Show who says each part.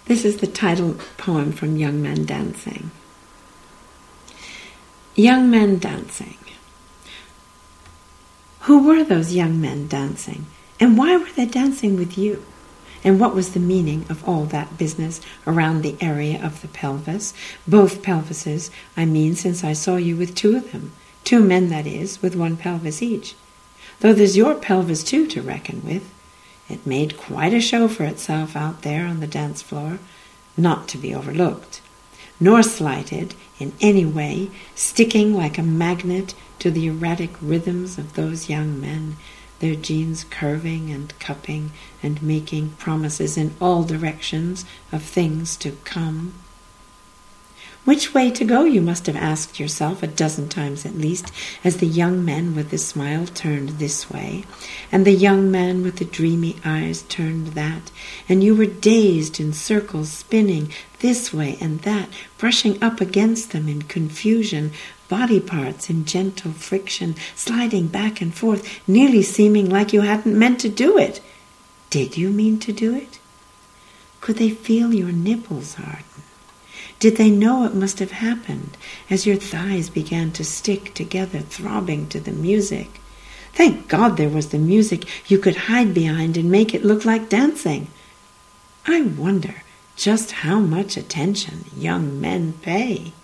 Speaker 1: This is the title poem from Young Men Dancing. Young Men Dancing. Who were those young men dancing? And why were they dancing with you? And what was the meaning of all that business around the area of the pelvis? Both pelvises, I mean, since I saw you with two of them. Two men, that is, with one pelvis each. Though there's your pelvis too to reckon with. It made quite a show for itself out there on the dance floor, not to be overlooked, nor slighted in any way, sticking like a magnet to the erratic rhythms of those young men, their jeans curving and cupping and making promises in all directions of things to come. Which way to go, you must have asked yourself a dozen times at least, as the young men with the smile turned this way, and the young man with the dreamy eyes turned that, and you were dazed in circles, spinning this way and that, brushing up against them in confusion, body parts in gentle friction, sliding back and forth, nearly seeming like you hadn't meant to do it. Did you mean to do it? Could they feel your nipples harden? Did they know it must have happened as your thighs began to stick together, throbbing to the music? Thank God there was the music you could hide behind and make it look like dancing. I wonder just how much attention young men pay.